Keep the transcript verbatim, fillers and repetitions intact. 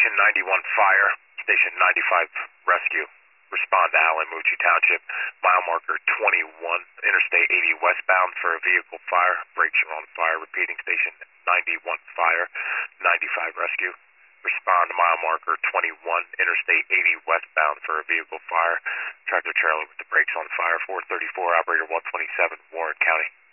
Station ninety-one Fire, Station ninety-five Rescue. Respond to Allen Mucci Township, mile marker twenty-one, Interstate eighty westbound for a vehicle fire. Brakes are on fire. Repeating, Station ninety-one Fire, ninety-five Rescue. Respond to mile marker twenty-one, Interstate eighty westbound for a vehicle fire. Tractor trailer with the brakes on fire. four thirty-four, operator one twenty-seven, Warren County.